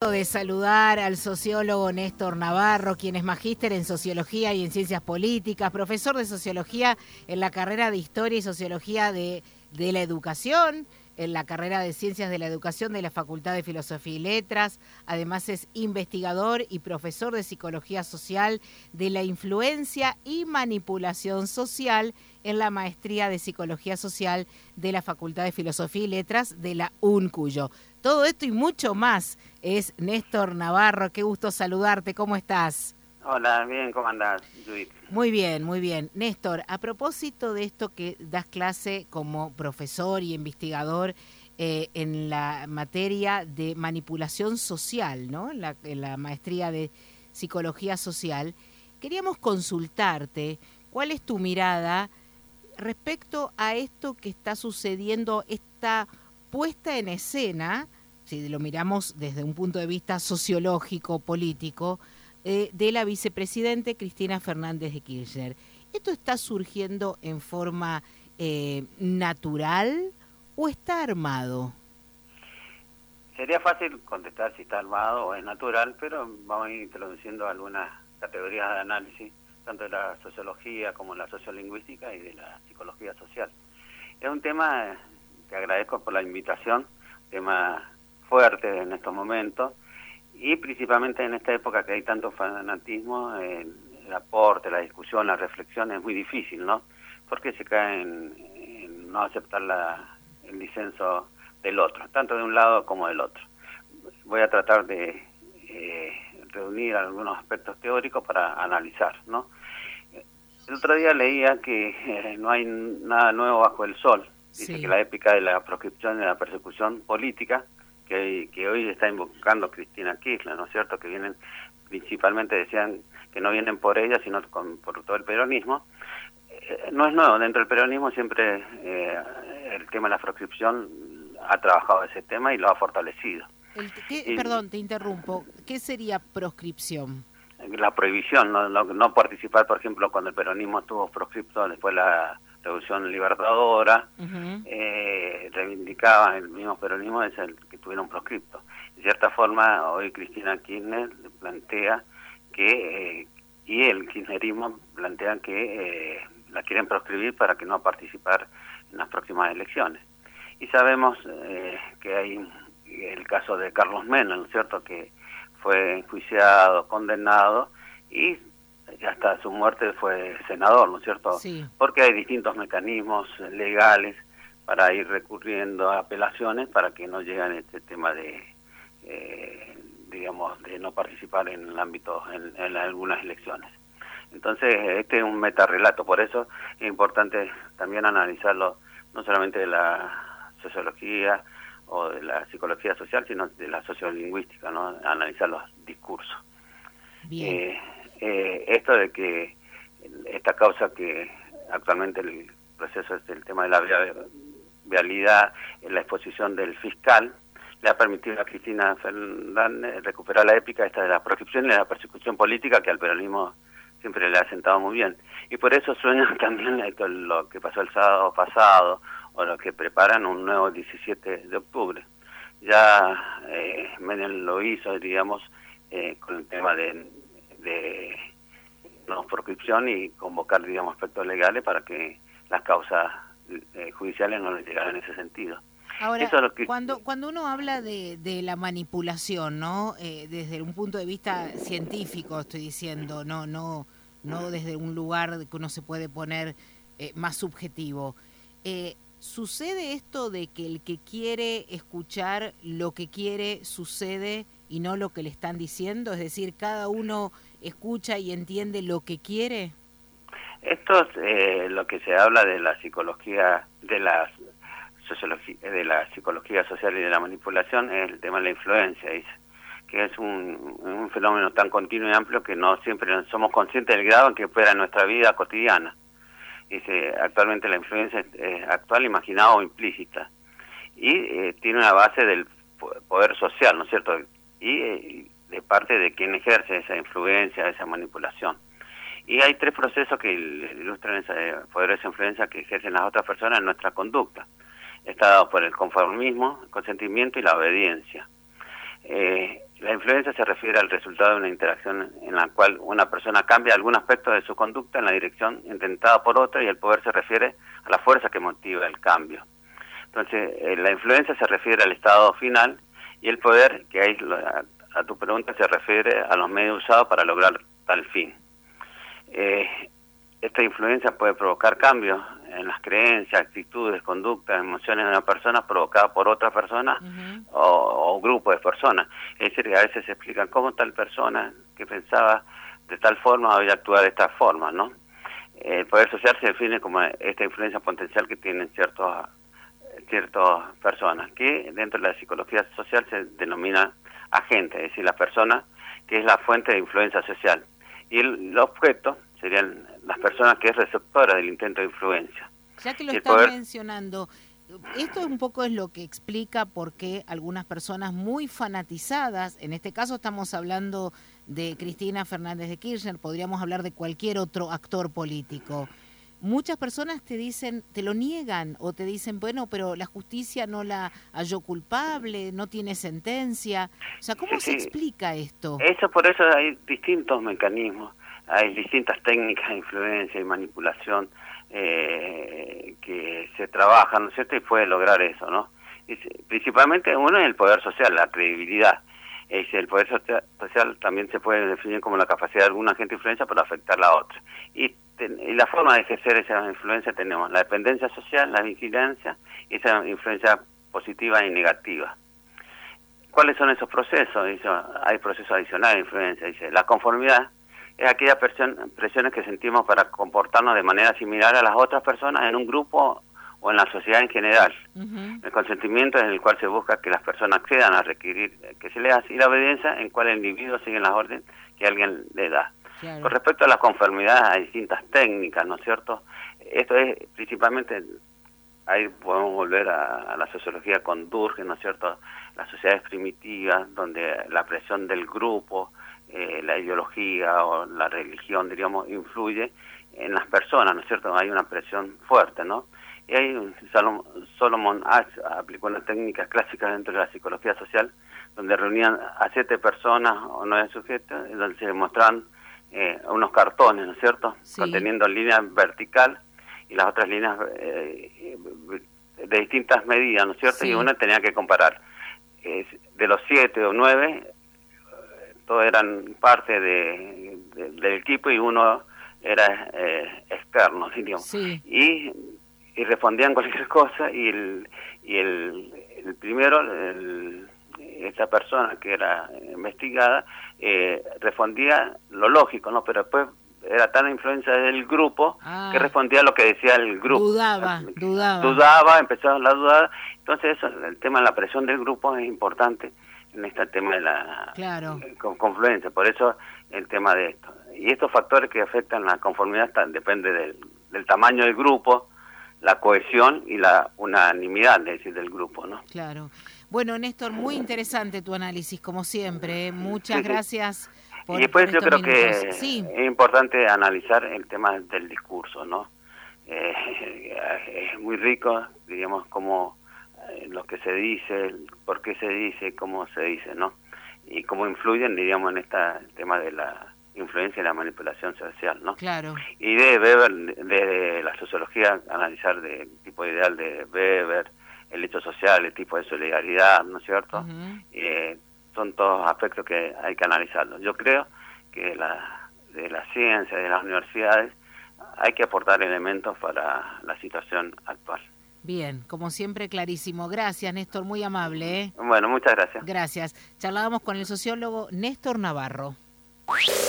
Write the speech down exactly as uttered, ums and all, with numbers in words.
De saludar al sociólogo Néstor Navarro, quien es magíster en Sociología y en Ciencias Políticas, profesor de Sociología en la carrera de Historia y Sociología de, de la Educación, en la carrera de Ciencias de la Educación de la Facultad de Filosofía y Letras. Además es investigador y profesor de Psicología Social de la Influencia y Manipulación Social en la Maestría de Psicología Social de la Facultad de Filosofía y Letras de la UNCUYO. Todo esto y mucho más es Néstor Navarro. Qué gusto saludarte. ¿Cómo estás? Hola, bien, ¿cómo andás, Judith? Muy bien, muy bien. Néstor, a propósito de esto que das clase como profesor y investigador eh, en la materia de manipulación social, ¿no? En la, en la maestría de Psicología Social, queríamos consultarte cuál es tu mirada respecto a esto que está sucediendo, esta puesta en escena, si lo miramos desde un punto de vista sociológico, político, eh, de la vicepresidente Cristina Fernández de Kirchner. ¿Esto está surgiendo en forma eh, natural o está armado? Sería fácil contestar si está armado o es natural, pero vamos a ir introduciendo algunas categorías de análisis, tanto de la sociología como de la sociolingüística y de la psicología social. Es un tema, te agradezco por la invitación, tema fuerte en estos momentos, y principalmente en esta época que hay tanto fanatismo, eh, el aporte, la discusión, la reflexión es muy difícil, ¿no? Porque se cae en, en no aceptar la, el disenso del otro, tanto de un lado como del otro. Voy a tratar de eh, reunir algunos aspectos teóricos para analizar, ¿no? El otro día leía que eh, no hay nada nuevo bajo el sol. Dice sí. Que la épica de la proscripción y de la persecución política que, que hoy está invocando Cristina Kirchner, ¿no es cierto? Que vienen, principalmente decían que no vienen por ella, sino con, por todo el peronismo. Eh, no es nuevo, dentro del peronismo siempre eh, el tema de la proscripción ha trabajado ese tema y lo ha fortalecido. El, ¿qué, y, perdón, te interrumpo. ¿Qué sería proscripción? La prohibición, no, no, no participar, por ejemplo, cuando el peronismo estuvo proscripto, después la Revolución Libertadora, uh-huh. eh, reivindicaban el mismo peronismo, es el que tuvieron proscripto. De cierta forma, hoy Cristina Kirchner plantea que, eh, y el kirchnerismo plantean que eh, la quieren proscribir para que no participar en las próximas elecciones. Y sabemos eh, que hay el caso de Carlos Menem, ¿no es cierto?, que fue enjuiciado, condenado y hasta su muerte fue senador, ¿no es cierto? Sí. Porque hay distintos mecanismos legales para ir recurriendo a apelaciones para que no lleguen a este tema de, eh, digamos, de no participar en el ámbito, en, en algunas elecciones. Entonces, este es un metarrelato, por eso es importante también analizarlo, no solamente de la sociología o de la psicología social, sino de la sociolingüística, ¿no? Analizar los discursos. Bien. Eh, eh, esto de que esta causa que actualmente el proceso es el tema de la vialidad, la exposición del fiscal, le ha permitido a Cristina Fernández recuperar la épica esta de la proscripción y de la persecución política que al peronismo siempre le ha sentado muy bien. Y por eso suena también lo que pasó el sábado pasado, o lo que preparan un nuevo diecisiete de octubre. Ya eh, Menem lo hizo, digamos, eh, con el tema de, de no proscripción y convocar, digamos, aspectos legales para que las causas eh, judiciales no le llegaran en ese sentido. Ahora, Eso es lo que... cuando cuando uno habla de, de la manipulación, ¿no? Eh, desde un punto de vista científico, estoy diciendo, no no no desde un lugar que uno se puede poner eh, más subjetivo. Eh, ¿Sucede esto de que el que quiere escuchar lo que quiere sucede y no lo que le están diciendo? Es decir, ¿cada uno escucha y entiende lo que quiere? Esto es eh, lo que se habla de la psicología, de la sociología, de la psicología social y de la manipulación, es el tema de la influencia, dice, que es un, un fenómeno tan continuo y amplio que no siempre somos conscientes del grado en que opera en nuestra vida cotidiana. Dice, actualmente la influencia es eh, actual, imaginada o implícita, y eh, tiene una base del poder social, ¿no es cierto? Y eh, de parte de quien ejerce esa influencia, esa manipulación. Y hay tres procesos que ilustran ese poder, esa influencia que ejercen las otras personas en nuestra conducta. Está dado por el conformismo, el consentimiento y la obediencia. Eh, La influencia se refiere al resultado de una interacción en la cual una persona cambia algún aspecto de su conducta en la dirección intentada por otra, y el poder se refiere a la fuerza que motiva el cambio. Entonces, eh, la influencia se refiere al estado final, y el poder, que ahí a, a tu pregunta, se refiere a los medios usados para lograr tal fin. Eh, esta influencia puede provocar cambios en las creencias, actitudes, conductas, emociones de una persona provocadas por otra persona uh-huh. o, o grupo de personas. Es decir, que a veces se explican cómo tal persona que pensaba de tal forma hoy actúa de esta forma, ¿no? El poder social se define como esta influencia potencial que tienen ciertos ciertas personas, que dentro de la psicología social se denomina agente, es decir, la persona que es la fuente de influencia social. Y el, el objeto serían las personas que es receptora del intento de influencia. Ya que lo están poder... mencionando, esto un poco es lo que explica por qué algunas personas muy fanatizadas, en este caso estamos hablando de Cristina Fernández de Kirchner, podríamos hablar de cualquier otro actor político. Muchas personas te dicen, te lo niegan o te dicen, bueno, pero la justicia no la halló culpable, no tiene sentencia. O sea, ¿cómo sí, se sí. explica esto? Eso, por eso hay distintos mecanismos, hay distintas técnicas de influencia y manipulación eh, que se trabajan, ¿no es cierto? Y puede lograr eso, ¿no? Y principalmente uno es el poder social, la credibilidad. Es el poder social también se puede definir como la capacidad de alguna agente de influencia para afectar a la otra. Y, ten, y la forma de ejercer esa influencia tenemos la dependencia social, la vigilancia y esa influencia positiva y negativa. ¿Cuáles son esos procesos? Dice, hay procesos adicionales de influencia. Dice, la conformidad es aquellas presión, presiones que sentimos para comportarnos de manera similar a las otras personas en un grupo o en la sociedad en general. Uh-huh. El consentimiento es en el cual se busca que las personas accedan a requerir que se le hace, y la obediencia en cual el individuo sigue las órdenes que alguien le da. Claro. Con respecto a las conformidades hay distintas técnicas, ¿no es cierto? Esto es principalmente, ahí podemos volver a, a la sociología con Durkheim, ¿no es cierto? Las sociedades primitivas, donde la presión del grupo, eh, la ideología o la religión, diríamos, influye en las personas, ¿no es cierto? Hay una presión fuerte, ¿no? Y ahí Solomon Asch aplicó una técnica clásica dentro de la psicología social, donde reunían a siete personas o nueve sujetos, donde se mostraban eh, unos cartones, ¿no es cierto?, sí, conteniendo líneas vertical y las otras líneas eh, de distintas medidas, ¿no es cierto?, sí, y una tenía que comparar. Eh, de los siete o nueve, todos eran parte de, de, del equipo y uno era eh, externo, diríamos. Sí. Y y respondían cualquier cosa, y el y el, el primero, el, esa persona que era investigada, eh, respondía lo lógico, ¿no? Pero después era tan influencia del grupo ah, que respondía lo que decía el grupo. Dudaba, dudaba. Dudaba, empezaba la duda. Entonces, eso, el tema de la presión del grupo es importante en este tema de la claro. confluencia. Por eso el tema de esto. Y estos factores que afectan la conformidad están, depende del, del tamaño del grupo, la cohesión y la unanimidad, es decir, del grupo, ¿no? Claro. Bueno, Néstor, muy interesante tu análisis, como siempre. Muchas sí, gracias sí. por Y después por yo creo minutos. que sí. es importante analizar el tema del discurso, ¿no? Eh, es muy rico, diríamos, como eh, lo que se dice, por qué se dice, cómo se dice, ¿no? Y cómo influyen, diríamos, en este tema de la influencia y la manipulación social, ¿no? Claro. Y de Weber, de, de la sociología, analizar del tipo ideal de Weber, el hecho social, el tipo de solidaridad, ¿no es cierto? Uh-huh. eh, son todos aspectos que hay que analizarlos. Yo creo que la, de la ciencia, de las universidades, hay que aportar elementos para la situación actual. Bien, como siempre, clarísimo. Gracias, Néstor, muy amable, ¿eh? Bueno, muchas gracias. Gracias. Charlábamos con el sociólogo Néstor Navarro.